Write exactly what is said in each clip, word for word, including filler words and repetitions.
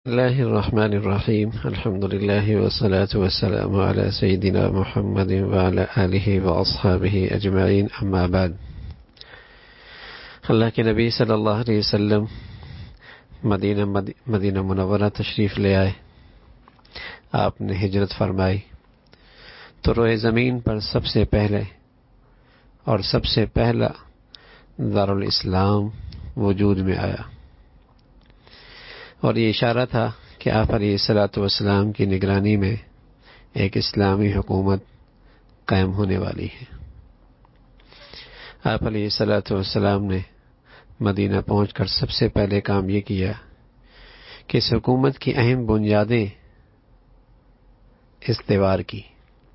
اللہ الرحمن الرحیم الحمد للہ والصلاة والسلام علی سیدنا محمد وعلی آلہ واصحابہ اجمعین اما بعد۔ اللہ کے نبی صلی اللہ علیہ وسلم مدینہ مدینہ منورہ تشریف لے آئے، آپ نے ہجرت فرمائی تو روئے زمین پر سب سے پہلے اور سب سے پہلا دارالاسلام وجود میں آیا، اور یہ اشارہ تھا کہ آپ علیہ الصلاۃ والسلام کی نگرانی میں ایک اسلامی حکومت قائم ہونے والی ہے۔ آپ علیہ الصلاۃ والسلام نے مدینہ پہنچ کر سب سے پہلے کام یہ کیا کہ اس حکومت کی اہم بنیادیں استوار کی،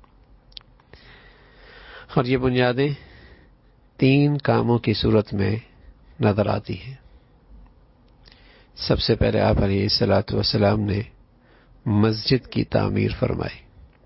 اور یہ بنیادیں تین کاموں کی صورت میں نظر آتی ہیں۔ سب سے پہلے آپ علیہ الصلاۃ والسلام نے مسجد کی تعمیر فرمائی،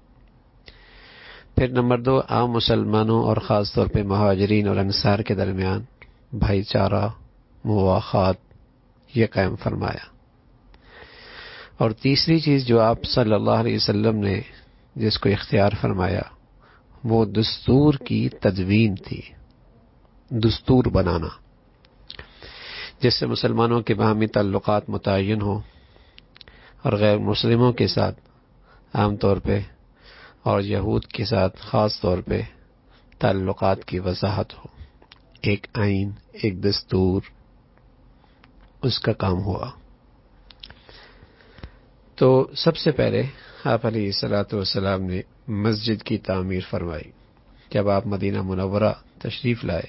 پھر نمبر دو عام مسلمانوں اور خاص طور پہ مہاجرین اور انصار کے درمیان بھائی چارہ مواخات یہ قائم فرمایا، اور تیسری چیز جو آپ صلی اللہ علیہ وسلم نے جس کو اختیار فرمایا وہ دستور کی تدوین تھی، دستور بنانا جس سے مسلمانوں کے باہمی تعلقات متعین ہوں اور غیر مسلموں کے ساتھ عام طور پہ اور یہود کے ساتھ خاص طور پہ تعلقات کی وضاحت ہو، ایک آئین ایک دستور اس کا کام ہوا۔ تو سب سے پہلے آپ علیہ الصلاۃ والسلام نے مسجد کی تعمیر فرمائی۔ جب آپ مدینہ منورہ تشریف لائے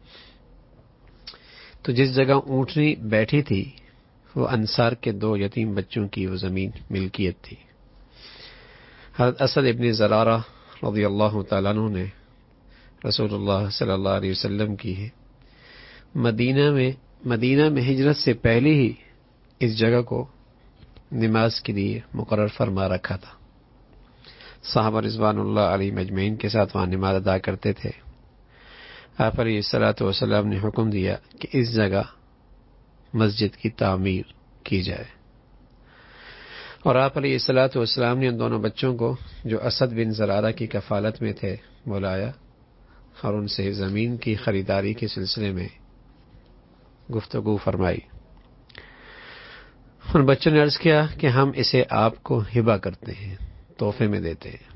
تو جس جگہ اونٹنی بیٹھی تھی وہ انصار کے دو یتیم بچوں کی وہ زمین ملکیت تھی۔ حضرت اسد ابن زرارہ رضی اللہ تعالیٰ عنہ نے رسول اللہ صلی اللہ علیہ وسلم کی ہے مدینہ میں مدینہ میں ہجرت سے پہلے ہی اس جگہ کو نماز کے لیے مقرر فرما رکھا تھا۔ صحابہ رضوان اللہ علیہ مجمعین کے ساتھ وہاں نماز ادا کرتے تھے۔ آپ علیہ الصلاۃ والسلام نے حکم دیا کہ اس جگہ مسجد کی تعمیر کی جائے، اور آپ علیہ الصلاۃ والسلام نے ان دونوں بچوں کو جو اسد بن زرارہ کی کفالت میں تھے بلایا اور ان سے زمین کی خریداری کے سلسلے میں گفتگو فرمائی۔ ان بچوں نے عرض کیا کہ ہم اسے آپ کو ہبہ کرتے ہیں، تحفے میں دیتے ہیں۔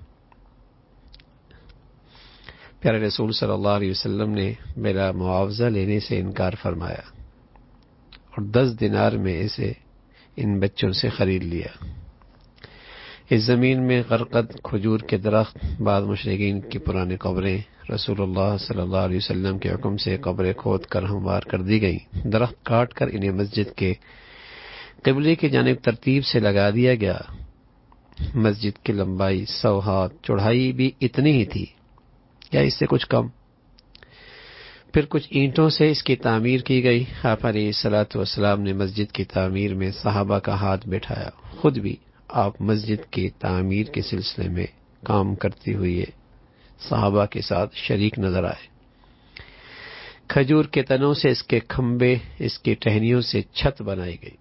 پیارے رسول صلی اللہ علیہ وسلم نے بلا معاوضہ لینے سے انکار فرمایا اور دس دینار میں اسے ان بچوں سے خرید لیا۔ اس زمین میں غرقد کھجور کے درخت، بعض مشرکین کی پرانی قبریں رسول اللہ صلی اللہ علیہ وسلم کے حکم سے قبریں کھود کر ہموار کر دی گئیں۔ درخت کاٹ کر انہیں مسجد کے قبلے کی جانب ترتیب سے لگا دیا گیا۔ مسجد کی لمبائی سو ہاتھ، چوڑائی بھی اتنی ہی تھی یا اس سے کچھ کم۔ پھر کچھ اینٹوں سے اس کی تعمیر کی گئی۔ آپ علیہ الصلاۃ والسلام نے مسجد کی تعمیر میں صحابہ کا ہاتھ بٹھایا، خود بھی آپ مسجد کی تعمیر کے سلسلے میں کام کرتے ہوئے صحابہ کے ساتھ شریک نظر آئے۔ کھجور کے تنوں سے اس کے کھمبے، اس کی ٹہنیوں سے چھت بنائی گئی۔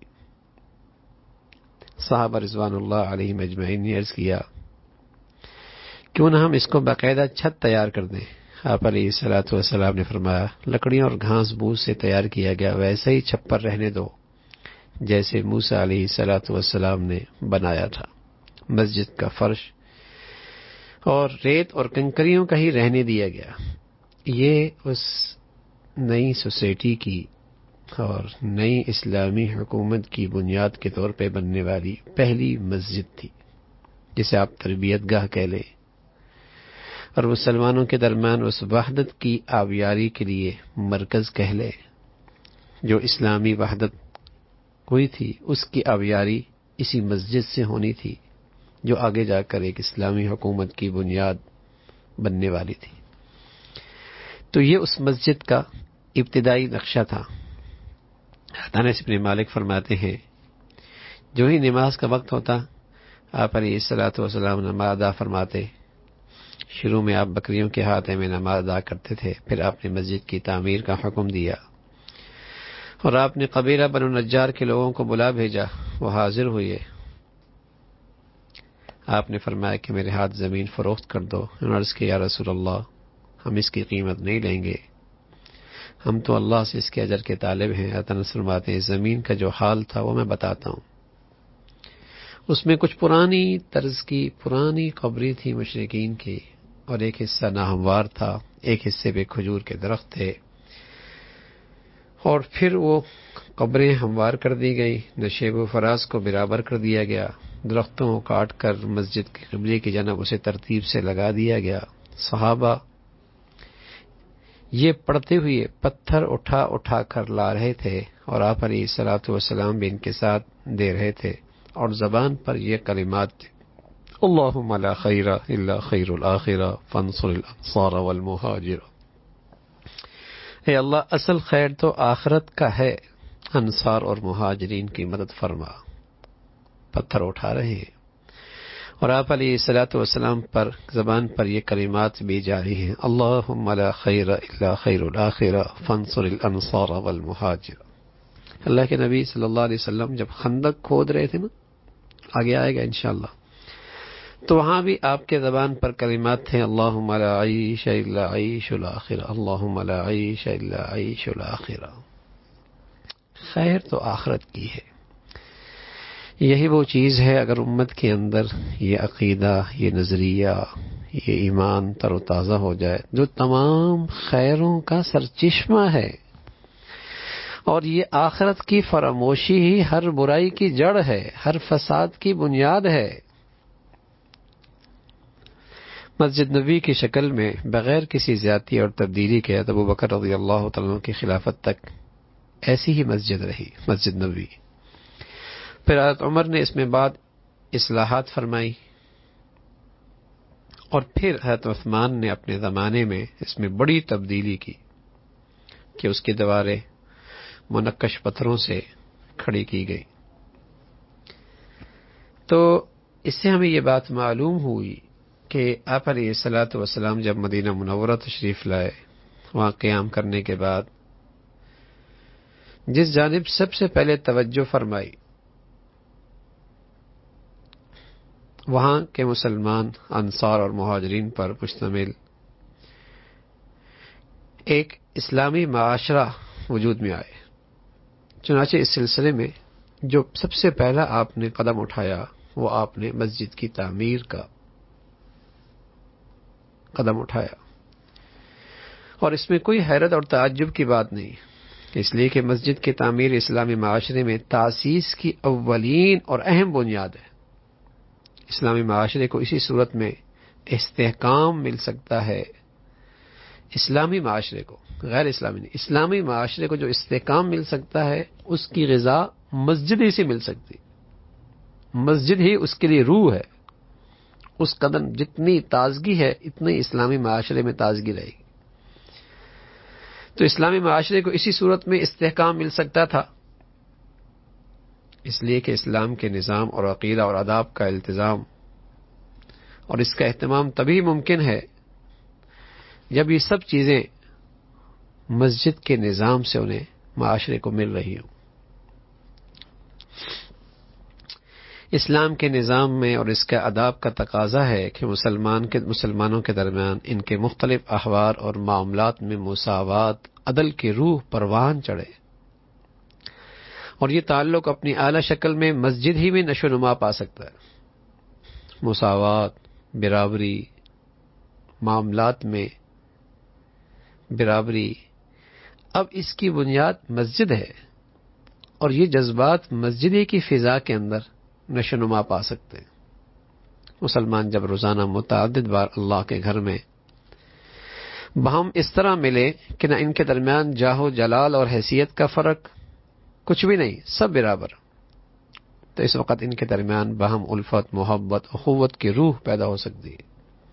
صحابہ رضوان اللہ علیہ مجمعین نے عرض کیا کیوں نہ ہم اس کو باقاعدہ چھت تیار کر دیں؟ آپ علیہ الصلاۃ والسلام نے فرمایا لکڑیاں اور گھاس بوس سے تیار کیا گیا ویسے ہی چھپر رہنے دو جیسے موسیٰ علیہ الصلاۃ والسلام نے بنایا تھا۔ مسجد کا فرش اور ریت اور کنکریوں کا ہی رہنے دیا گیا۔ یہ اس نئی سوسائٹی کی اور نئی اسلامی حکومت کی بنیاد کے طور پہ بننے والی پہلی مسجد تھی جسے آپ تربیت گاہ کہہ لیں، اور مسلمانوں کے درمیان اس وحدت کی آبیاری کے لیے مرکز کہہ لیں۔ جو اسلامی وحدت ہوئی تھی اس کی آبیاری اسی مسجد سے ہونی تھی جو آگے جا کر ایک اسلامی حکومت کی بنیاد بننے والی تھی۔ تو یہ اس مسجد کا ابتدائی نقشہ تھا۔ انس بن مالک فرماتے ہیں جو ہی نماز کا وقت ہوتا آپ علیہ الصلاۃ والسلام نماز ادا فرماتے۔ شروع میں آپ بکریوں کے ہاتھے میں نماز ادا کرتے تھے، پھر آپ نے مسجد کی تعمیر کا حکم دیا اور آپ نے قبیلہ بنو نجار کے لوگوں کو بلا بھیجا وہ حاضر ہوئے. آپ نے فرمایا کہ میرے ہاتھ زمین فروخت کر دو. انہوں نے عرض کیا یا رسول اللہ ہم اس کی قیمت نہیں لیں گے, ہم تو اللہ سے اس کے اجر کے طالب ہیں. حضرت انس فرماتے ہیں زمین کا جو حال تھا وہ میں بتاتا ہوں. اس میں کچھ پرانی طرز کی پرانی قبریں تھی مشرکین کی, اور ایک حصہ ناہموار تھا, ایک حصے پہ کھجور کے درخت تھے, اور پھر وہ قبریں ہموار کر دی گئی, نشیب و فراز کو برابر کر دیا گیا, درختوں کو کاٹ کر مسجد کے قبلے کی جانب اسے ترتیب سے لگا دیا گیا. صحابہ یہ پڑھتے ہوئے پتھر اٹھا اٹھا کر لا رہے تھے, اور آپ علیہ الصلوۃ والسلام بھی ان کے ساتھ دے رہے تھے, اور زبان پر یہ کلمات تھے اللہم لا خیر الا خیر الآخرہ فانصر الانصار والمہاجر. اے اللہ اصل خیر تو آخرت کا ہے, انصار اور مہاجرین کی مدد فرما. پتھر اٹھا رہے ہیں, اور آپ علیہ الصلوۃ والسلام پر زبان پر یہ کلمات بھی جاری ہیں اللہم لا خیر الا خیر الآخرہ فانصر الانصار والمہاجر. اللہ کے نبی صلی اللہ علیہ وسلم جب خندق کھود رہے تھے نا, آگے آئے گا انشاءاللہ, تو وہاں بھی آپ کے زبان پر کلمات تھے اللہم لا عیش الا عیش الاخرہ اللہم لا عیش الا عیش الاخرہ. خیر تو آخرت کی ہے. یہی وہ چیز ہے اگر امت کے اندر یہ عقیدہ, یہ نظریہ, یہ ایمان تر و تازہ ہو جائے, جو تمام خیروں کا سرچشمہ ہے, اور یہ آخرت کی فراموشی ہی ہر برائی کی جڑ ہے, ہر فساد کی بنیاد ہے. مسجد نبوی کی شکل میں بغیر کسی زیادتی اور تبدیلی کے ابو بکر رضی اللہ تعالیٰ عنہ کی خلافت تک ایسی ہی مسجد رہی مسجد نبوی. پھر حضرت عمر نے اس میں بعد اصلاحات فرمائی, اور پھر حضرت عثمان نے اپنے زمانے میں اس میں بڑی تبدیلی کی کہ اس کی دیواریں منقش پتھروں سے کھڑی کی گئی. تو اس سے ہمیں یہ بات معلوم ہوئی کہ آپ علیہ الصلوۃ والسلام جب مدینہ منورہ تشریف لائے, وہاں قیام کرنے کے بعد جس جانب سب سے پہلے توجہ فرمائی وہاں کے مسلمان انصار اور مہاجرین پر مشتمل ایک اسلامی معاشرہ وجود میں آئے. چنانچہ اس سلسلے میں جو سب سے پہلا آپ نے قدم اٹھایا وہ آپ نے مسجد کی تعمیر کا قدم اٹھایا, اور اس میں کوئی حیرت اور تعجب کی بات نہیں, اس لیے کہ مسجد کی تعمیر اسلامی معاشرے میں تاسیس کی اولین اور اہم بنیاد ہے. اسلامی معاشرے کو اسی صورت میں استحکام مل سکتا ہے, اسلامی معاشرے کو, غیر اسلامی نہیں, اسلامی معاشرے کو جو استحکام مل سکتا ہے اس کی غذا مسجد ہی سے مل سکتی. مسجد ہی اس کے لیے روح ہے. اس قدر جتنی تازگی ہے اتنی اسلامی معاشرے میں تازگی رہے گی. تو اسلامی معاشرے کو اسی صورت میں استحکام مل سکتا تھا, اس لیے کہ اسلام کے نظام اور عقیدہ اور آداب کا التزام اور اس کا اہتمام تبھی ممکن ہے جب یہ سب چیزیں مسجد کے نظام سے انہیں معاشرے کو مل رہی ہوں. اسلام کے نظام میں اور اس کے آداب کا تقاضا ہے کہ مسلمان کے مسلمانوں کے درمیان ان کے مختلف احوال اور معاملات میں مساوات, عدل کی روح پروان چڑھے, اور یہ تعلق اپنی اعلیٰ شکل میں مسجد ہی میں نشو و نما پا سکتا ہے. مساوات, برابری, معاملات میں برابری, اب اس کی بنیاد مسجد ہے, اور یہ جذبات مسجد کی فضا کے اندر نشو و نما پا سکتے ہیں. مسلمان جب روزانہ متعدد بار اللہ کے گھر میں باہم اس طرح ملے کہ نہ ان کے درمیان جاہ و جلال اور حیثیت کا فرق کچھ بھی نہیں, سب برابر, تو اس وقت ان کے درمیان باہم الفت, محبت, اخوت کی روح پیدا ہو سکتی ہے.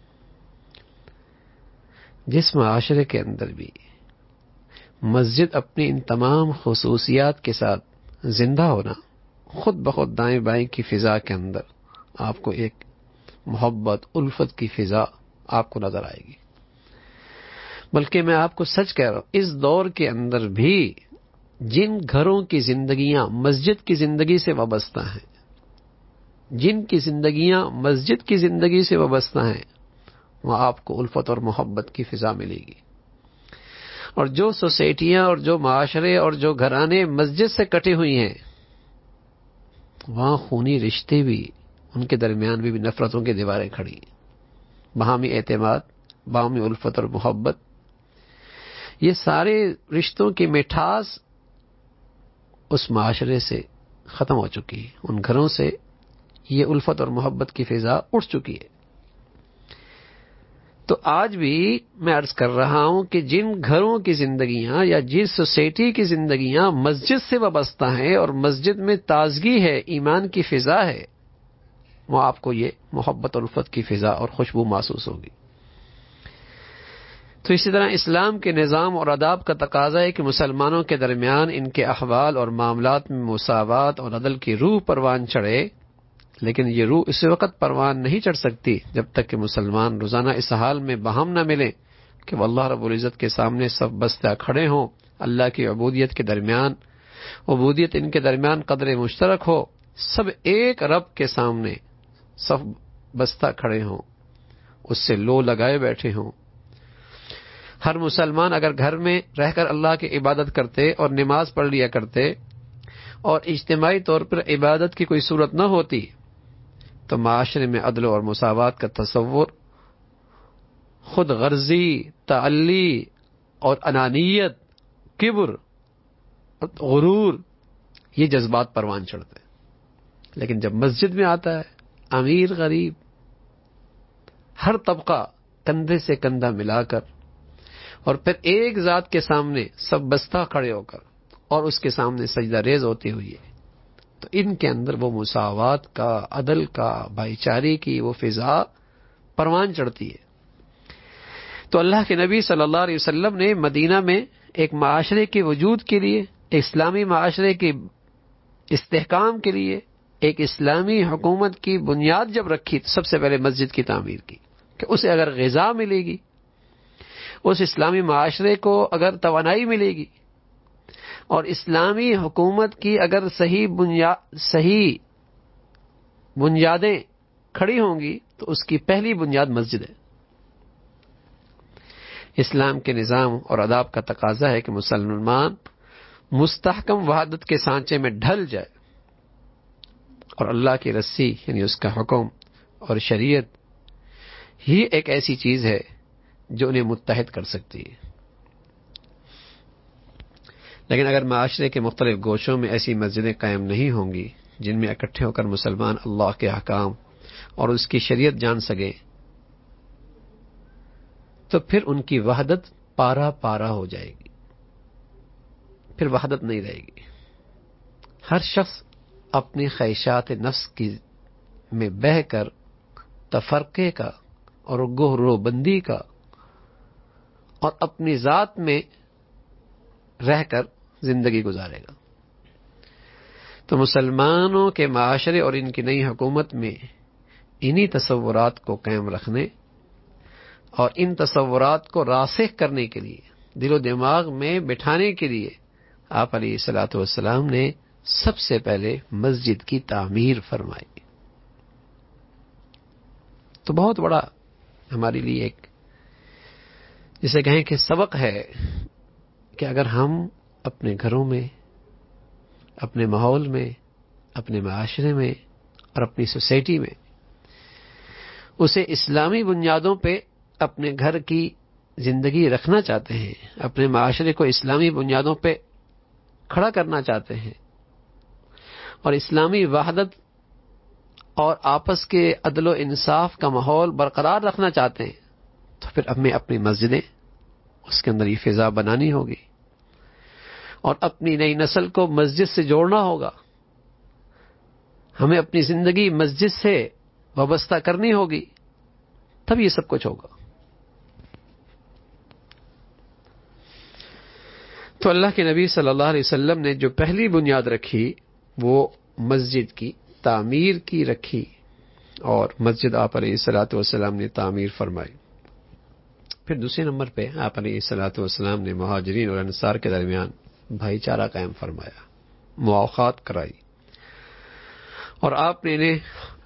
جس معاشرے کے اندر بھی مسجد اپنی ان تمام خصوصیات کے ساتھ زندہ ہونا, خود بخود دائیں بائیں کی فضا کے اندر آپ کو ایک محبت, الفت کی فضا آپ کو نظر آئے گی. بلکہ میں آپ کو سچ کہہ رہا ہوں, اس دور کے اندر بھی جن گھروں کی زندگیاں مسجد کی زندگی سے وابستہ ہیں، جن کی زندگیاں مسجد کی زندگی سے وابستہ ہیں، وہاں آپ کو الفت اور محبت کی فضا ملے گی. اور جو سوسائٹیاں اور جو معاشرے اور جو گھرانے مسجد سے کٹے ہوئی ہیں، وہاں خونی رشتے بھی، ان کے درمیان بھی, بھی نفرتوں کی دیواریں کھڑی ہیں. باہمی اعتماد، باہمی الفت اور محبت، یہ سارے رشتوں کی مٹھاس اس معاشرے سے ختم ہو چکی ہے. ان گھروں سے یہ الفت اور محبت کی فضا اٹھ چکی ہے. تو آج بھی میں عرض کر رہا ہوں کہ جن گھروں کی زندگیاں یا جس سوسائٹی کی زندگیاں مسجد سے وابستہ ہیں اور مسجد میں تازگی ہے، ایمان کی فضا ہے، وہ آپ کو یہ محبت اور الفت کی فضا اور خوشبو محسوس ہوگی. تو اسی طرح اسلام کے نظام اور آداب کا تقاضا ہے کہ مسلمانوں کے درمیان ان کے احوال اور معاملات میں مساوات اور عدل کی روح پروان چڑھے. لیکن یہ روح اس وقت پروان نہیں چڑھ سکتی جب تک کہ مسلمان روزانہ اس حال میں باہم نہ ملیں کہ وہ اللہ رب العزت کے سامنے سب بستہ کھڑے ہوں، اللہ کی عبودیت کے درمیان عبودیت ان کے درمیان قدر مشترک ہو، سب ایک رب کے سامنے سب بستہ کھڑے ہوں، اس سے لو لگائے بیٹھے ہوں. ہر مسلمان اگر گھر میں رہ کر اللہ کی عبادت کرتے اور نماز پڑھ لیا کرتے اور اجتماعی طور پر عبادت کی کوئی صورت نہ ہوتی تو معاشرے میں عدل اور مساوات کا تصور خود غرضی، تعلی اور انانیت، کبر، غرور، یہ جذبات پروان چڑھتے. لیکن جب مسجد میں آتا ہے، امیر غریب ہر طبقہ کندھے سے کندھا ملا کر اور پھر ایک ذات کے سامنے سب بستہ کھڑے ہو کر اور اس کے سامنے سجدہ ریز ہوتے ہوئے، تو ان کے اندر وہ مساوات کا، عدل کا، بھائی چارے کی وہ فضا پروان چڑھتی ہے. تو اللہ کے نبی صلی اللہ علیہ وسلم نے مدینہ میں ایک معاشرے کے وجود کے لیے، اسلامی معاشرے کے استحکام کے لیے، ایک اسلامی حکومت کی بنیاد جب رکھی تو سب سے پہلے مسجد کی تعمیر کی کہ اسے اگر غذا ملے گی، اس اسلامی معاشرے کو اگر توانائی ملے گی اور اسلامی حکومت کی اگر صحیح بنیاد صحیح بنیادیں کھڑی ہوں گی تو اس کی پہلی بنیاد مسجد ہے. اسلام کے نظام اور آداب کا تقاضا ہے کہ مسلمان مستحکم وحدت کے سانچے میں ڈھل جائے اور اللہ کی رسی یعنی اس کا حکم اور شریعت ہی ایک ایسی چیز ہے جو انہیں متحد کر سکتی ہے. لیکن اگر معاشرے کے مختلف گوشوں میں ایسی مسجدیں قائم نہیں ہوں گی جن میں اکٹھے ہو کر مسلمان اللہ کے احکام اور اس کی شریعت جان سکے تو پھر ان کی وحدت پارا پارا ہو جائے گی، پھر وحدت نہیں رہے گی. ہر شخص اپنی خواہشات نفس کی میں بہہ کر تفرقے کا اور گروہ بندی کا اور اپنی ذات میں رہ کر زندگی گزارے گا. تو مسلمانوں کے معاشرے اور ان کی نئی حکومت میں انہی تصورات کو قائم رکھنے اور ان تصورات کو راسخ کرنے کے لیے، دل و دماغ میں بٹھانے کے لیے آپ علیہ الصلوۃ والسلام نے سب سے پہلے مسجد کی تعمیر فرمائی. تو بہت بڑا ہمارے لیے ایک جسے کہیں کہ سبق ہے کہ اگر ہم اپنے گھروں میں، اپنے ماحول میں، اپنے معاشرے میں اور اپنی سوسائٹی میں اسے اسلامی بنیادوں پہ اپنے گھر کی زندگی رکھنا چاہتے ہیں، اپنے معاشرے کو اسلامی بنیادوں پہ کھڑا کرنا چاہتے ہیں اور اسلامی وحدت اور آپس کے عدل و انصاف کا ماحول برقرار رکھنا چاہتے ہیں تو پھر ہمیں اپنی مسجدیں اس کے اندر یہ فضا بنانی ہوگی اور اپنی نئی نسل کو مسجد سے جوڑنا ہوگا. ہمیں اپنی زندگی مسجد سے وابستہ کرنی ہوگی، تب یہ سب کچھ ہوگا. تو اللہ کے نبی صلی اللہ علیہ وسلم نے جو پہلی بنیاد رکھی وہ مسجد کی تعمیر کی رکھی اور مسجد آپ علیہ الصلوۃ والسلام نے تعمیر فرمائی. پھر دوسرے نمبر پہ آپ علیہ الصلوۃ والسلام نے مہاجرین اور انصار کے درمیان بھائی چارہ قائم فرمایا، مواخات کرائی، اور آپ نے انہیں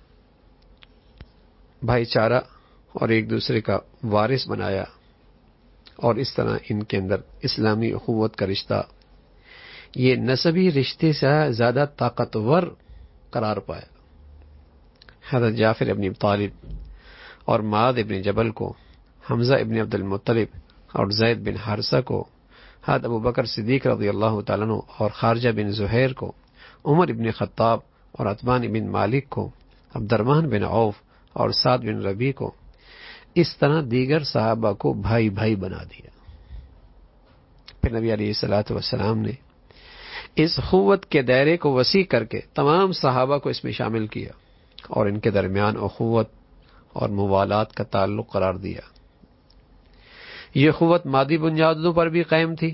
بھائی چارہ اور ایک دوسرے کا وارث بنایا، اور اس طرح ان کے اندر اسلامی اخوت کا رشتہ یہ نسبی رشتے سے زیادہ طاقتور قرار پایا۔ حضرت جعفر ابن ابی طالب اور معاذ ابن جبل کو، حمزہ ابن عبد المطلب اور زید بن حارثہ کو، حضرت ابو بکر صدیق رضی اللہ تعالیٰ عنہ اور خارجہ بن زہیر کو، عمر ابن خطاب اور عثمان ابن مالک کو، عبد الرحمن بن عوف اور سعد بن ربیع کو، اس طرح دیگر صحابہ کو بھائی بھائی بنا دیا۔ پھر نبی علیہ الصلوۃ والسلام نے اس اخوت کے دائرے کو وسیع کر کے تمام صحابہ کو اس میں شامل کیا اور ان کے درمیان اخوت اور موالات کا تعلق قرار دیا۔ یہ اخوت مادی بنیادوں پر بھی قائم تھی،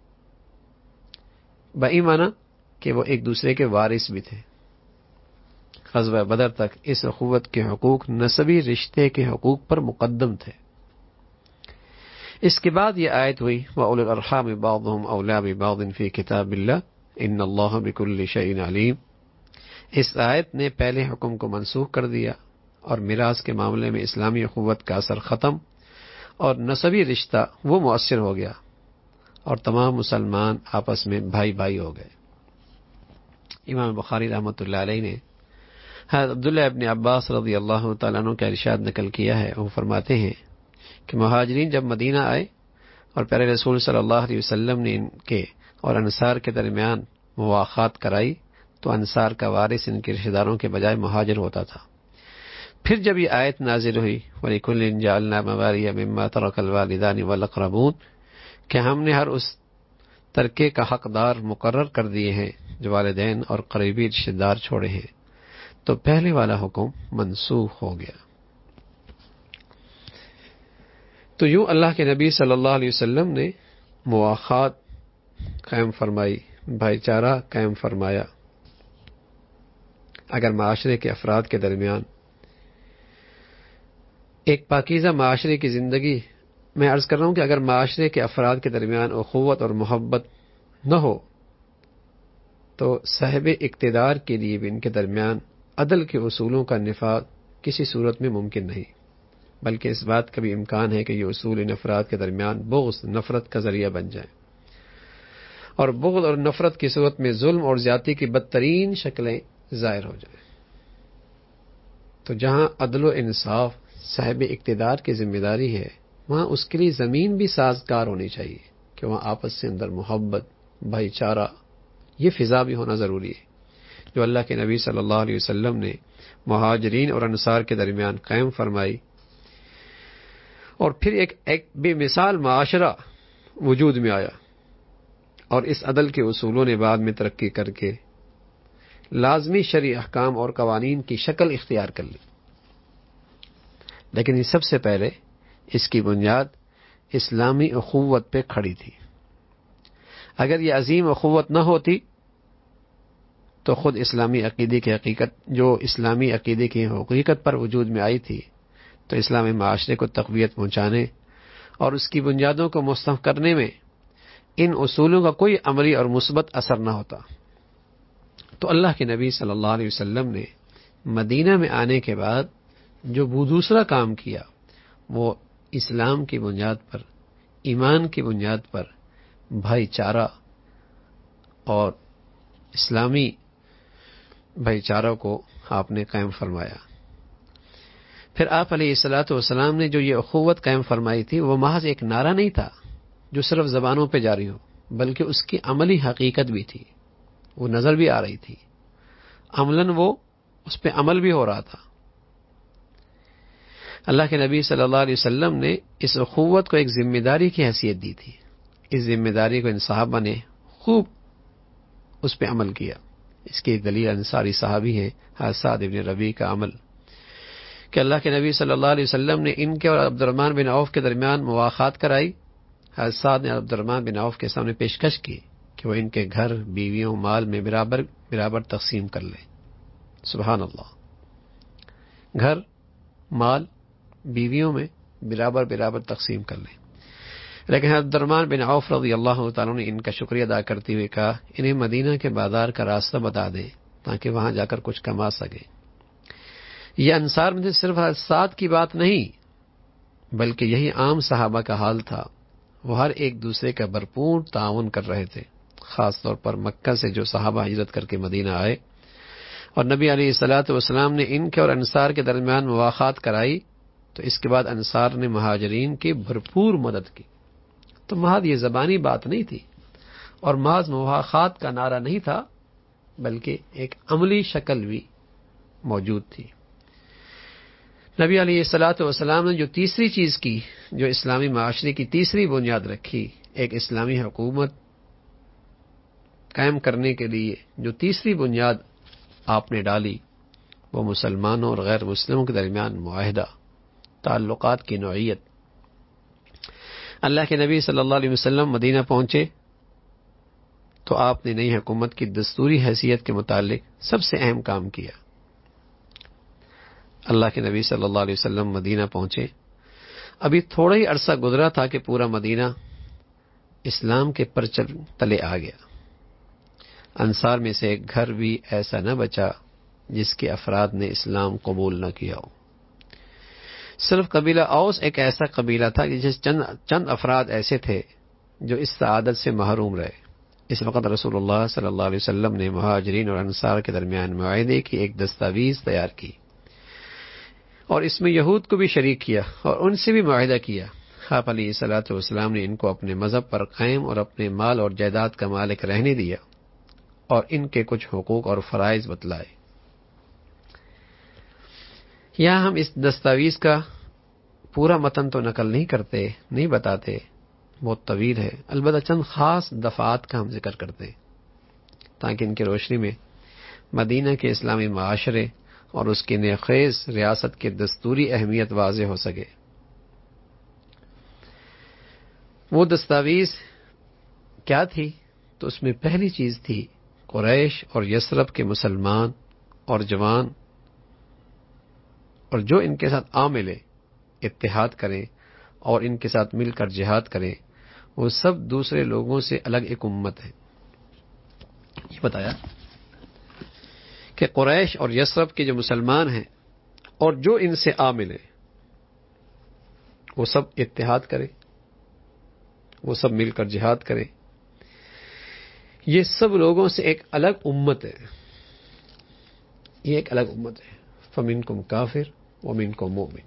بئی معنی کہ وہ ایک دوسرے کے وارث بھی تھے۔ غزوہ بدر تک اس اخوت کے حقوق نسبی رشتے کے حقوق پر مقدم تھے۔ اس کے بعد یہ آیت ہوئی وَأُولِي الْأَرْحَامِ بَعْضُهُمْ أَوْلَىٰ بِبَعْضٍ فِي كِتَابِ اللَّهِ إِنَّ اللَّهَ بِكُلِّ شَيْءٍ عَلِيمٌ۔ اس آیت نے پہلے حکم کو منسوخ کر دیا اور میراث کے معاملے میں اسلامی اخوت کا اثر ختم اور نسبی رشتہ وہ مؤثر ہو گیا اور تمام مسلمان آپس میں بھائی بھائی ہو گئے۔ امام بخاری رحمۃ اللہ علیہ نے حضرت عبداللہ ابن عباس رضی اللہ تعالیٰ عنہ کا ارشاد نقل کیا ہے، وہ فرماتے ہیں کہ مہاجرین جب مدینہ آئے اور پیارے رسول صلی اللہ علیہ وسلم نے ان کے اور انصار کے درمیان مواخات کرائی تو انصار کا وارث ان کے رشتہ داروں کے بجائے مہاجر ہوتا تھا۔ پھر جب یہ آیت نازل ہوئی وَلِكُلٍّ جَعَلْنَا مَوَالِيَ مِمَّا تَرَكَ الْوَالِدَانِ وَالْأَقْرَبُونَ کہ ہم نے ہر اس ترکے کا حقدار مقرر کر دیے ہیں جو والدین اور قریبی رشتہ دار چھوڑے ہیں، تو پہلے والا حکم منسوخ ہو گیا۔ تو یوں اللہ کے نبی صلی اللہ علیہ وسلم نے مواخات قائم فرمائی، بھائی چارہ قائم فرمایا۔ اگر معاشرے کے افراد کے درمیان ایک پاکیزہ معاشرے کی زندگی، میں عرض کر رہا ہوں کہ اگر معاشرے کے افراد کے درمیان اخوت اور محبت نہ ہو تو صاحب اقتدار کے لیے بھی ان کے درمیان عدل کے اصولوں کا نفاذ کسی صورت میں ممکن نہیں، بلکہ اس بات کا بھی امکان ہے کہ یہ اصول ان افراد کے درمیان بغض، نفرت کا ذریعہ بن جائیں، اور بغض اور نفرت کی صورت میں ظلم اور زیادتی کی بدترین شکلیں ظاہر ہو جائیں۔ تو جہاں عدل و انصاف صاحب اقتدار کی ذمہ داری ہے، وہاں اس کے لیے زمین بھی سازگار ہونی چاہیے کہ وہاں آپس سے اندر محبت، بھائی چارہ، یہ فضا بھی ہونا ضروری ہے جو اللہ کے نبی صلی اللہ علیہ وسلم نے مہاجرین اور انصار کے درمیان قائم فرمائی، اور پھر ایک ایک بے مثال معاشرہ وجود میں آیا، اور اس عدل کے اصولوں نے بعد میں ترقی کر کے لازمی شرعی احکام اور قوانین کی شکل اختیار کر لی۔ لیکن یہ سب سے پہلے اس کی بنیاد اسلامی اخوت پہ کھڑی تھی۔ اگر یہ عظیم اخوت نہ ہوتی تو خود اسلامی عقیدے کی حقیقت جو اسلامی عقیدے کی حقیقت پر وجود میں آئی تھی تو اسلامی معاشرے کو تقویت پہنچانے اور اس کی بنیادوں کو مستحکم کرنے میں ان اصولوں کا کوئی عملی اور مثبت اثر نہ ہوتا۔ تو اللہ کے نبی صلی اللہ علیہ وسلم نے مدینہ میں آنے کے بعد جو وہ دوسرا کام کیا وہ اسلام کی بنیاد پر، ایمان کی بنیاد پر بھائی چارہ اور اسلامی بھائی چارہ کو آپ نے قائم فرمایا۔ پھر آپ علیہ الصلوۃ والسلام نے جو یہ اخوت قائم فرمائی تھی وہ محض ایک نعرہ نہیں تھا جو صرف زبانوں پہ جاری ہو، بلکہ اس کی عملی حقیقت بھی تھی، وہ نظر بھی آ رہی تھی، عملاً وہ اس پہ عمل بھی ہو رہا تھا۔ اللہ کے نبی صلی اللہ علیہ وسلم نے اس اخوت کو ایک ذمہ داری کی حیثیت دی تھی، اس ذمہ داری کو ان صحابہ نے خوب اس پہ عمل کیا۔ اس کی ایک دلیل انصاری صحابی ہے حضرت سعد بن ربیع کا عمل، کہ اللہ کے نبی صلی اللہ علیہ وسلم نے ان کے اور عبد الرحمن بن عوف کے درمیان مواخات کرائی۔ حضرت سعد نے عبد الرحمن بن عوف کے سامنے پیشکش کی کہ وہ ان کے گھر، بیویوں، مال میں برابر برابر تقسیم کر لیں۔ سبحان اللہ، گھر، مال، بیویوں میں برابر برابر تقسیم کر لیں۔ لیکن حضرت عبدالرحمن بن عوف رضی اللہ تعالیٰ نے ان کا شکریہ ادا کرتے ہوئے کہا انہیں مدینہ کے بازار کا راستہ بتا دیں تاکہ وہاں جا کر کچھ کما سکے۔ یہ انصار میں سے صرف سات کی بات نہیں بلکہ یہی عام صحابہ کا حال تھا۔ وہ ہر ایک دوسرے کا بھرپور تعاون کر رہے تھے، خاص طور پر مکہ سے جو صحابہ ہجرت کر کے مدینہ آئے اور نبی علیہ الصلوۃ والسلام نے ان کے اور انصار کے درمیان مواخات کرائی تو اس کے بعد انصار نے مہاجرین کی بھرپور مدد کی۔ تو محض یہ زبانی بات نہیں تھی اور محض مواخات کا نعرہ نہیں تھا بلکہ ایک عملی شکل بھی موجود تھی۔ نبی علیہ الصلوۃ والسلام نے جو تیسری چیز کی، جو اسلامی معاشرے کی تیسری بنیاد رکھی، ایک اسلامی حکومت قائم کرنے کے لیے جو تیسری بنیاد آپ نے ڈالی وہ مسلمانوں اور غیر مسلموں کے درمیان معاہدہ، تعلقات کی نوعیت۔ اللہ کے نبی صلی اللہ علیہ وسلم مدینہ پہنچے تو آپ نے نئی حکومت کی دستوری حیثیت کے متعلق سب سے اہم کام کیا۔ اللہ کے نبی صلی اللہ علیہ وسلم مدینہ پہنچے، ابھی تھوڑا ہی عرصہ گزرا تھا کہ پورا مدینہ اسلام کے پرچم تلے آ گیا۔ انصار میں سے ایک گھر بھی ایسا نہ بچا جس کے افراد نے اسلام قبول نہ کیا ہو۔ صرف قبیلہ اوس ایک ایسا قبیلہ تھا جس چند چند افراد ایسے تھے جو اس سعادت سے محروم رہے۔ اس وقت رسول اللہ صلی اللہ علیہ وسلم نے مہاجرین اور انصار کے درمیان معاہدے کی ایک دستاویز تیار کی اور اس میں یہود کو بھی شریک کیا اور ان سے بھی معاہدہ کیا۔ آپ علیہ الصلوۃ والسلام نے ان کو اپنے مذہب پر قائم اور اپنے مال اور جائیداد کا مالک رہنے دیا اور ان کے کچھ حقوق اور فرائض بتلائے۔ یہاں ہم اس دستاویز کا پورا متن تو نقل نہیں کرتے، نہیں بتاتے، بہت طویل ہے، البتہ چند خاص دفعات کا ہم ذکر کرتے ہیں تاکہ ان کی روشنی میں مدینہ کے اسلامی معاشرے اور اس کی نیخیز ریاست کی دستوری اہمیت واضح ہو سکے۔ وہ دستاویز کیا تھی؟ تو اس میں پہلی چیز تھی قریش اور یثرب کے مسلمان اور جوان اور جو ان کے ساتھ آ ملے، اتحاد کریں اور ان کے ساتھ مل کر جہاد کریں، وہ سب دوسرے لوگوں سے الگ ایک امت ہے۔ یہ بتایا کہ قریش اور یثرب کے جو مسلمان ہیں اور جو ان سے آ ملے وہ سب اتحاد کریں، وہ سب مل کر جہاد کریں۔ یہ سب لوگوں سے ایک الگ امت ہے، یہ ایک الگ امت ہے۔ فَمِنْكُمْ كَافِرٌ وَمِنْكُمْ مُؤْمِنٌ۔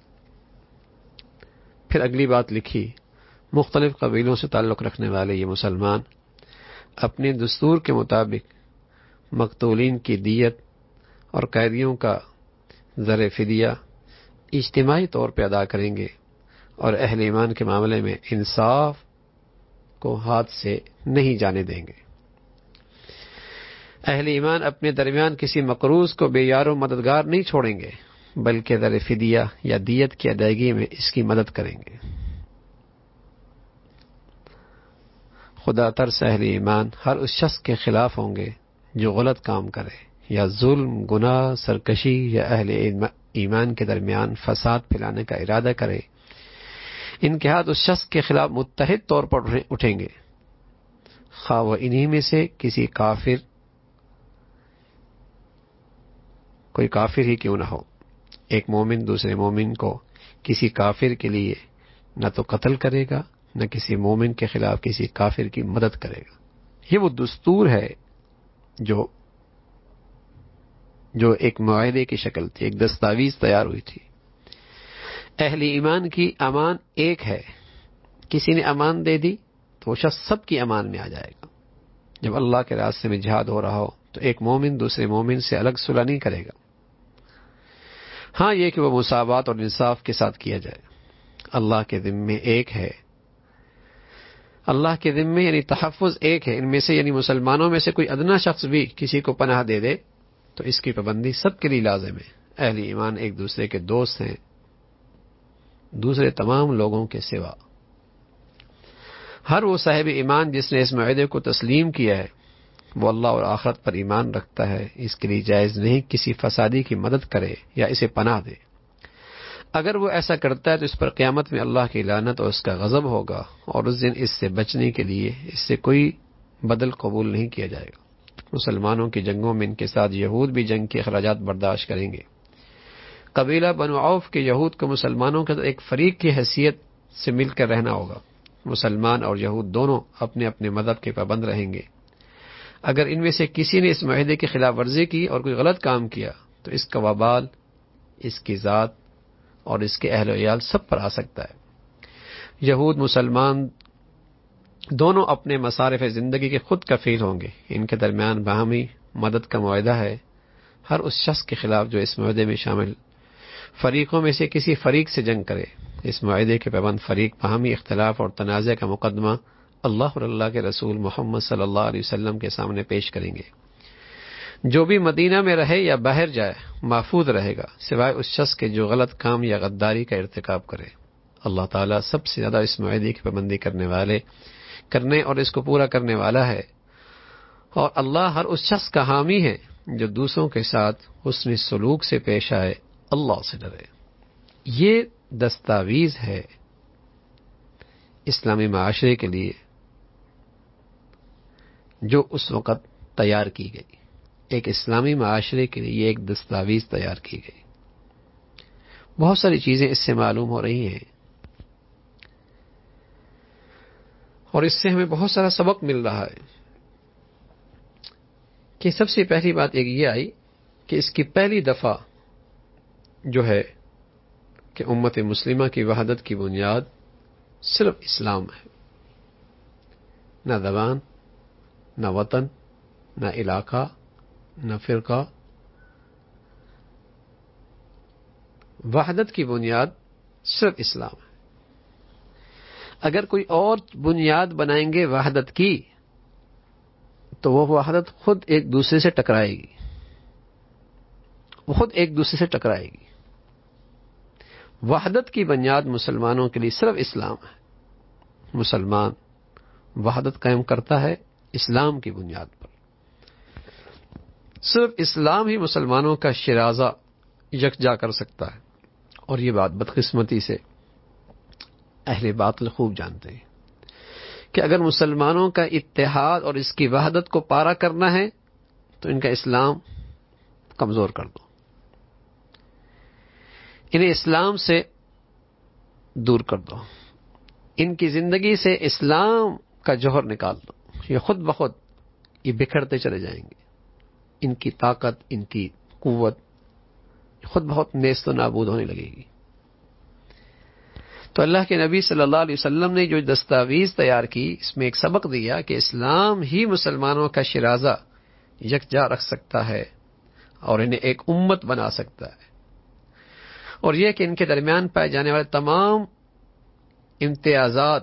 پھر اگلی بات لکھی، مختلف قبیلوں سے تعلق رکھنے والے یہ مسلمان اپنے دستور کے مطابق مقتولین کی دیت اور قیدیوں کا زر فدیہ اجتماعی طور پہ ادا کریں گے اور اہل ایمان کے معاملے میں انصاف کو ہاتھ سے نہیں جانے دیں گے۔ اہل ایمان اپنے درمیان کسی مقروض کو بے یار و مددگار نہیں چھوڑیں گے بلکہ زر فدیہ یا دیت کی ادائیگی میں اس کی مدد کریں گے۔ خدا ترس اہل ایمان ہر اس شخص کے خلاف ہوں گے جو غلط کام کرے یا ظلم، گناہ، سرکشی یا اہل ایمان کے درمیان فساد پھیلانے کا ارادہ کرے۔ ان کے ہاتھ اس شخص کے خلاف متحد طور پر اٹھیں گے، خواہ وہ انہی میں سے کسی کافر کوئی کافر ہی کیوں نہ ہو۔ ایک مومن دوسرے مومن کو کسی کافر کے لیے نہ تو قتل کرے گا نہ کسی مومن کے خلاف کسی کافر کی مدد کرے گا۔ یہ وہ دستور ہے جو جو ایک معاہدے کی شکل تھی، ایک دستاویز تیار ہوئی تھی۔ اہل ایمان کی امان ایک ہے، کسی نے امان دے دی تو وہ شخص سب کی امان میں آ جائے گا۔ جب اللہ کے راستے میں جہاد ہو رہا ہو تو ایک مومن دوسرے مومن سے الگ صلح نہیں کرے گا، ہاں یہ کہ وہ مساوات اور انصاف کے ساتھ کیا جائے۔ اللہ کے ذمے ایک ہے، اللہ کے ذمے یعنی تحفظ ایک ہے۔ ان میں سے یعنی مسلمانوں میں سے کوئی ادنا شخص بھی کسی کو پناہ دے دے تو اس کی پابندی سب کے لیے لازم ہے۔ اہل ایمان ایک دوسرے کے دوست ہیں دوسرے تمام لوگوں کے سوا۔ ہر وہ صاحب ایمان جس نے اس معاہدے کو تسلیم کیا ہے وہ اللہ اور آخرت پر ایمان رکھتا ہے، اس کے لیے جائز نہیں کسی فسادی کی مدد کرے یا اسے پناہ دے۔ اگر وہ ایسا کرتا ہے تو اس پر قیامت میں اللہ کی لعنت اور اس کا غضب ہوگا، اور اس دن اس سے بچنے کے لیے اس سے کوئی بدل قبول نہیں کیا جائے گا۔ مسلمانوں کی جنگوں میں ان کے ساتھ یہود بھی جنگ کے اخراجات برداشت کریں گے۔ قبیلہ بنو عوف کے یہود کو مسلمانوں کے ایک فریق کی حیثیت سے مل کر رہنا ہوگا۔ مسلمان اور یہود دونوں اپنے اپنے مذہب کے پابند رہیں گے۔ اگر ان میں سے کسی نے اس معاہدے کی خلاف ورزی کی اور کوئی غلط کام کیا تو اس کا وبال اس کی ذات اور اس کے اہل و عیال سب پر آ سکتا ہے۔ یہود مسلمان دونوں اپنے مصارف زندگی کے خود کفیل ہوں گے۔ ان کے درمیان باہمی مدد کا معاہدہ ہے۔ ہر اس شخص کے خلاف جو اس معاہدے میں شامل فریقوں میں سے کسی فریق سے جنگ کرے، اس معاہدے کے پابند فریق باہمی اختلاف اور تنازع کا مقدمہ اللہ اور اللہ کے رسول محمد صلی اللہ علیہ وسلم کے سامنے پیش کریں گے۔ جو بھی مدینہ میں رہے یا باہر جائے محفوظ رہے گا، سوائے اس شخص کے جو غلط کام یا غداری کا ارتکاب کرے۔ اللہ تعالیٰ سب سے زیادہ اس معاہدے کی پابندی کرنے والے کرنے اور اس کو پورا کرنے والا ہے، اور اللہ ہر اس شخص کا حامی ہے جو دوسروں کے ساتھ حسن سلوک سے پیش آئے، اللہ سے ڈرے۔ یہ دستاویز ہے اسلامی معاشرے کے لیے جو اس وقت تیار کی گئی۔ ایک اسلامی معاشرے کے لیے یہ ایک دستاویز تیار کی گئی۔ بہت ساری چیزیں اس سے معلوم ہو رہی ہیں، اور اس سے ہمیں بہت سارا سبق مل رہا ہے۔ کہ سب سے پہلی بات ایک یہ آئی کہ اس کی پہلی دفعہ جو ہے کہ امت مسلمہ کی وحدت کی بنیاد صرف اسلام ہے۔ نہ زبان، نہ وطن، نہ علاقہ، نہ فرقہ۔ وحدت کی بنیاد صرف اسلام ہے۔ اگر کوئی اور بنیاد بنائیں گے وحدت کی تو وہ وحدت خود ایک دوسرے سے ٹکرائے گی، وہ خود ایک دوسرے سے ٹکرائے گی۔ وحدت کی بنیاد مسلمانوں کے لیے صرف اسلام ہے۔ مسلمان وحدت قائم کرتا ہے اسلام کی بنیاد پر۔ صرف اسلام ہی مسلمانوں کا شیرازہ یکجا کر سکتا ہے، اور یہ بات بدقسمتی سے اہل باطل خوب جانتے ہیں کہ اگر مسلمانوں کا اتحاد اور اس کی وحدت کو پارا کرنا ہے تو ان کا اسلام کمزور کر دو، انہیں اسلام سے دور کر دو، ان کی زندگی سے اسلام کا جوہر نکال دو، یہ خود بخود یہ بکھرتے چلے جائیں گے۔ ان کی طاقت، ان کی قوت خود بہت نیست و نابود ہونے لگے گی۔ تو اللہ کے نبی صلی اللہ علیہ وسلم نے جو دستاویز تیار کی، اس میں ایک سبق دیا کہ اسلام ہی مسلمانوں کا شیرازہ یکجا رکھ سکتا ہے اور انہیں ایک امت بنا سکتا ہے، اور یہ کہ ان کے درمیان پائے جانے والے تمام امتیازات،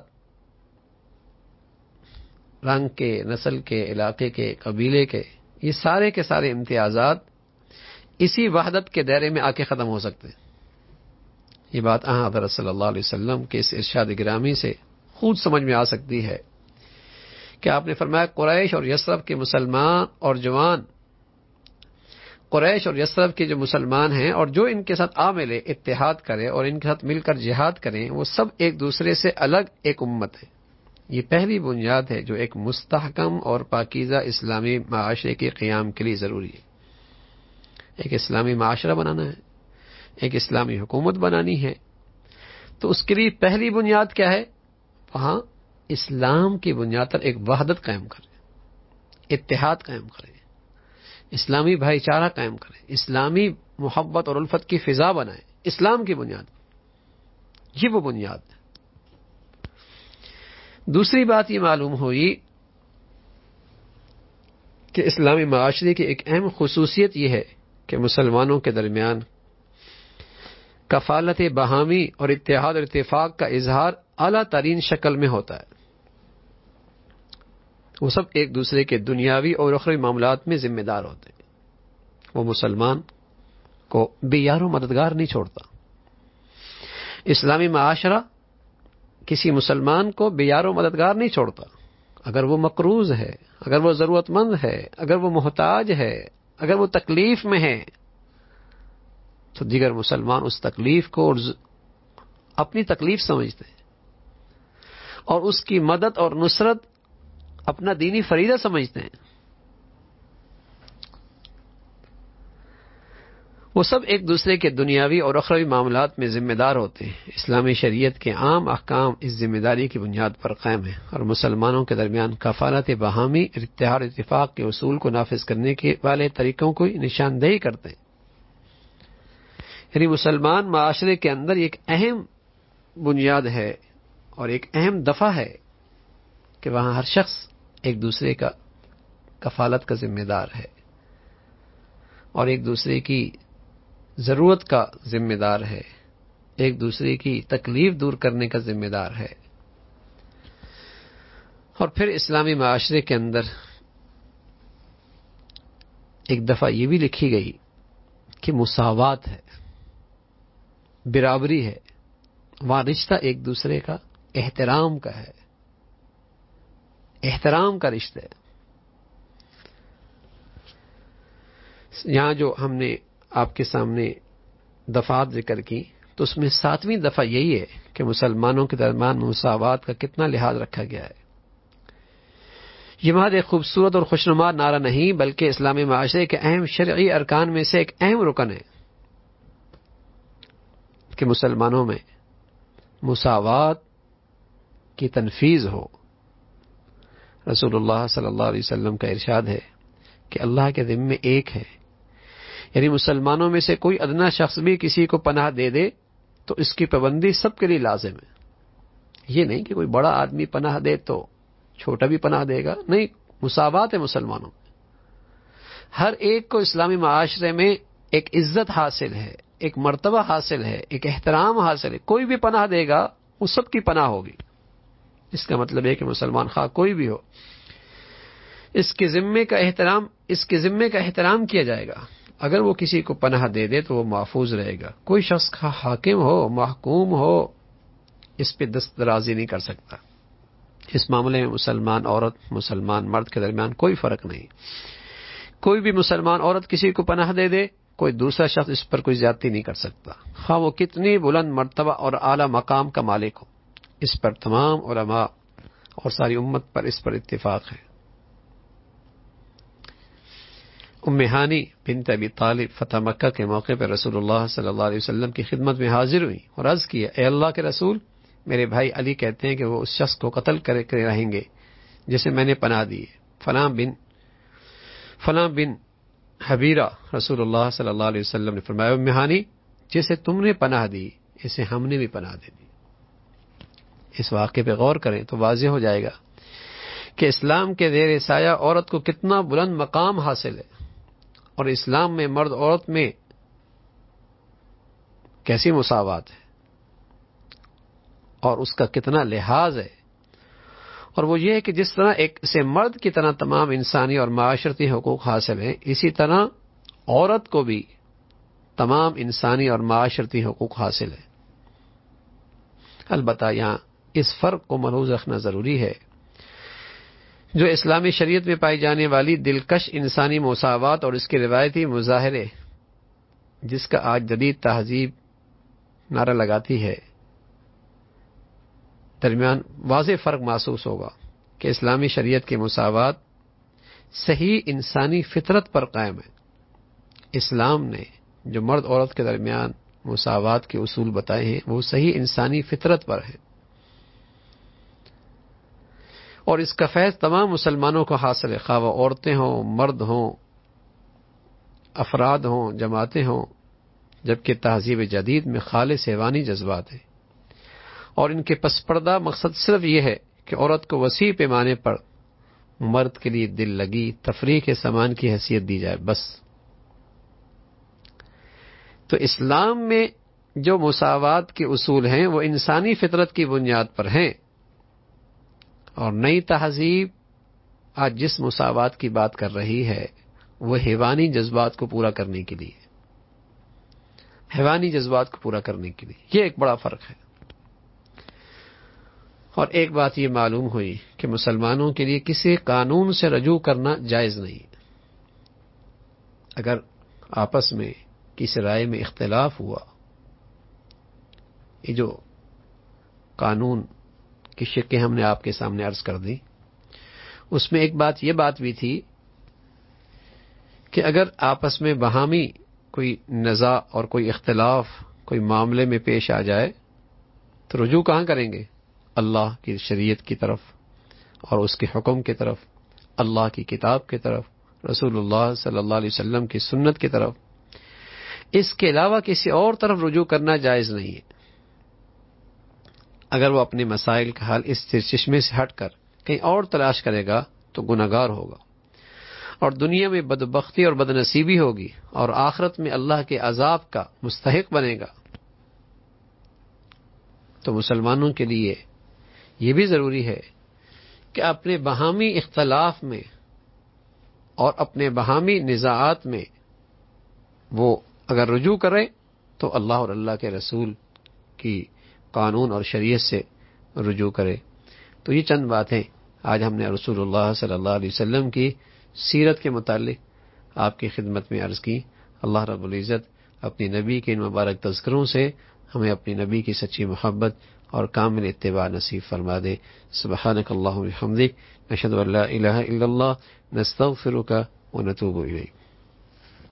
رنگ کے، نسل کے، علاقے کے، قبیلے کے، یہ سارے کے سارے امتیازات اسی وحدت کے دائرے میں آ کے ختم ہو سکتے ہیں۔ یہ بات آن حضرت صلی اللہ علیہ وسلم کے اس ارشاد گرامی سے خود سمجھ میں آ سکتی ہے کہ آپ نے فرمایا قریش اور یثرب کے مسلمان اور جوان، قریش اور یثرب کے جو مسلمان ہیں اور جو ان کے ساتھ آ ملے، اتحاد کرے اور ان کے ساتھ مل کر جہاد کریں، وہ سب ایک دوسرے سے الگ ایک امت ہے۔ یہ پہلی بنیاد ہے جو ایک مستحکم اور پاکیزہ اسلامی معاشرے کے قیام کے لیے ضروری ہے۔ ایک اسلامی معاشرہ بنانا ہے، ایک اسلامی حکومت بنانی ہے، تو اس کے لیے پہلی بنیاد کیا ہے؟ وہاں اسلام کی بنیاد پر ایک وحدت قائم کریں، اتحاد قائم کریں، اسلامی بھائی چارہ قائم کریں، اسلامی محبت اور الفت کی فضا بنائیں، اسلام کی بنیاد۔ یہ وہ بنیاد ہے۔ دوسری بات یہ معلوم ہوئی کہ اسلامی معاشرے کی ایک اہم خصوصیت یہ ہے کہ مسلمانوں کے درمیان کفالت باہمی اور اتحاد اور اتفاق کا اظہار اعلیٰ ترین شکل میں ہوتا ہے۔ وہ سب ایک دوسرے کے دنیاوی اور اخروی معاملات میں ذمہ دار ہوتے ہیں۔ وہ مسلمان کو بے یار و مددگار نہیں چھوڑتا۔ اسلامی معاشرہ کسی مسلمان کو بے یار و مددگار نہیں چھوڑتا۔ اگر وہ مقروض ہے، اگر وہ ضرورت مند ہے، اگر وہ محتاج ہے، اگر وہ تکلیف میں ہے، تو دیگر مسلمان اس تکلیف کو اپنی تکلیف سمجھتے ہیں اور اس کی مدد اور نصرت اپنا دینی فریضہ سمجھتے ہیں. وہ سب ایک دوسرے کے دنیاوی اور اخروی معاملات میں ذمہ دار ہوتے ہیں. اسلامی شریعت کے عام احکام اس ذمہ داری کی بنیاد پر قائم ہیں اور مسلمانوں کے درمیان کفالت باہمی اتحاد اتفاق کے اصول کو نافذ کرنے کے والے طریقوں کو نشاندہی کرتے ہیں. یعنی مسلمان معاشرے کے اندر ایک اہم بنیاد ہے اور ایک اہم دفعہ ہے کہ وہاں ہر شخص ایک دوسرے کا کفالت کا ذمہ دار ہے اور ایک دوسرے کی ضرورت کا ذمہ دار ہے، ایک دوسرے کی تکلیف دور کرنے کا ذمہ دار ہے. اور پھر اسلامی معاشرے کے اندر ایک دفعہ یہ بھی لکھی گئی کہ مساوات ہے، برابری ہے، وہاں رشتہ ایک دوسرے کا احترام کا ہے، احترام کا رشتہ ہے. یہاں جو ہم نے آپ کے سامنے دفعات ذکر کی تو اس میں ساتویں دفعہ یہی ہے کہ مسلمانوں کے درمیان مساوات کا کتنا لحاظ رکھا گیا ہے. یہ محض ایک خوبصورت اور خوشنما نعرہ نہیں بلکہ اسلامی معاشرے کے اہم شرعی ارکان میں سے ایک اہم رکن ہے کہ مسلمانوں میں مساوات کی تنفیذ ہو. رسول اللہ صلی اللہ علیہ وسلم کا ارشاد ہے کہ اللہ کے ذمے ایک ہے، یعنی مسلمانوں میں سے کوئی ادنا شخص بھی کسی کو پناہ دے دے تو اس کی پابندی سب کے لیے لازم ہے. یہ نہیں کہ کوئی بڑا آدمی پناہ دے تو چھوٹا بھی پناہ دے گا، نہیں، مساوات ہے مسلمانوں میں. ہر ایک کو اسلامی معاشرے میں ایک عزت حاصل ہے، ایک مرتبہ حاصل ہے، ایک احترام حاصل ہے. کوئی بھی پناہ دے گا وہ سب کی پناہ ہوگی. اس کا مطلب ہے کہ مسلمان خواہ کوئی بھی ہو، اس کے ذمے کا احترام اس کے ذمے کا احترام کیا جائے گا. اگر وہ کسی کو پناہ دے دے تو وہ محفوظ رہے گا. کوئی شخص کا حاکم ہو، محکوم ہو، اس پہ دست درازی نہیں کر سکتا. اس معاملے میں مسلمان عورت مسلمان مرد کے درمیان کوئی فرق نہیں. کوئی بھی مسلمان عورت کسی کو پناہ دے دے، کوئی دوسرا شخص اس پر کوئی زیادتی نہیں کر سکتا، خواہ وہ کتنی بلند مرتبہ اور اعلیٰ مقام کا مالک ہو. اس پر تمام علماء اور ساری امت پر اس پر اتفاق ہے. ام ہانی بنت ابی طالب فتح مکہ کے موقع پر رسول اللہ صلی اللہ علیہ وسلم کی خدمت میں حاضر ہوئی اور عرض کیا، اے اللہ کے رسول، میرے بھائی علی کہتے ہیں کہ وہ اس شخص کو قتل کرے کرے رہیں گے جسے میں نے پناہ دی ہے. فلاں بن فلاں بن حبیرہ. رسول اللہ صلی اللہ علیہ وسلم نے فرمایا، ام ہانی، جسے تم نے پناہ دی اسے ہم نے بھی پناہ دے دی. اس واقعے پہ غور کریں تو واضح ہو جائے گا کہ اسلام کے زیر سایہ عورت کو کتنا بلند مقام حاصل ہے اور اسلام میں مرد عورت میں کیسی مساوات ہے اور اس کا کتنا لحاظ ہے. اور وہ یہ ہے کہ جس طرح ایک سے مرد کی طرح تمام انسانی اور معاشرتی حقوق حاصل ہیں، اسی طرح عورت کو بھی تمام انسانی اور معاشرتی حقوق حاصل ہیں. البتہ یہاں اس فرق کو ملحوظ رکھنا ضروری ہے. جو اسلامی شریعت میں پائی جانے والی دلکش انسانی مساوات اور اس کے روایتی مظاہرے جس کا آج جدید تہذیب نعرہ لگاتی ہے، درمیان واضح فرق محسوس ہوگا کہ اسلامی شریعت کی مساوات صحیح انسانی فطرت پر قائم ہے. اسلام نے جو مرد عورت کے درمیان مساوات کے اصول بتائے ہیں وہ صحیح انسانی فطرت پر ہیں اور اس کا فیض تمام مسلمانوں کو حاصل ہے، خواہ وہ عورتیں ہوں، مرد ہوں، افراد ہوں، جماعتیں ہوں. جبکہ تہذیب جدید میں خالص حیوانی جذبات ہیں اور ان کے پس پردہ مقصد صرف یہ ہے کہ عورت کو وسیع پیمانے پر مرد کے لیے دل لگی تفریح کے سامان کی حیثیت دی جائے بس. تو اسلام میں جو مساوات کے اصول ہیں وہ انسانی فطرت کی بنیاد پر ہیں اور نئی تہذیب آج جس مساوات کی بات کر رہی ہے وہ حیوانی جذبات کو پورا کرنے کے لیے حیوانی جذبات کو پورا کرنے کے لیے یہ ایک بڑا فرق ہے. اور ایک بات یہ معلوم ہوئی کہ مسلمانوں کے لیے کسی قانون سے رجوع کرنا جائز نہیں. اگر آپس میں کس رائے میں اختلاف ہوا، یہ جو قانون کی شقیں ہم نے آپ کے سامنے عرض کر دی، اس میں ایک بات یہ بات بھی تھی کہ اگر آپس میں باہمی کوئی نزاع اور کوئی اختلاف کوئی معاملے میں پیش آ جائے تو رجوع کہاں کریں گے؟ اللہ کی شریعت کی طرف اور اس کے حکم کی طرف، اللہ کی کتاب کی طرف، رسول اللہ صلی اللہ علیہ وسلم کی سنت کی طرف۔ اس کے علاوہ کسی اور طرف رجوع کرنا جائز نہیں ہے۔ اگر وہ اپنے مسائل کا حل اس چشمے سے ہٹ کر کہیں اور تلاش کرے گا تو گناہگار ہوگا، اور دنیا میں بدبختی اور بدنصیبی ہوگی، اور آخرت میں اللہ کے عذاب کا مستحق بنے گا۔ تو مسلمانوں کے لیے یہ بھی ضروری ہے کہ اپنے باہمی اختلاف میں اور اپنے باہمی نزاعات میں وہ اگر رجوع کرے تو اللہ اور اللہ کے رسول کی قانون اور شریعت سے رجوع کرے۔ تو یہ چند باتیں آج ہم نے رسول اللہ صلی اللہ علیہ وسلم کی سیرت کے متعلق آپ کی خدمت میں عرض کی۔ اللہ رب العزت اپنی نبی کے ان مبارک تذکروں سے ہمیں اپنی نبی کی سچی محبت اور کامل اتباع نصیب فرما دے۔ سبحانک اللہم و بحمدک، نشہد ان لا الہ الا اللہ، نستغفرک و نتوب الیک۔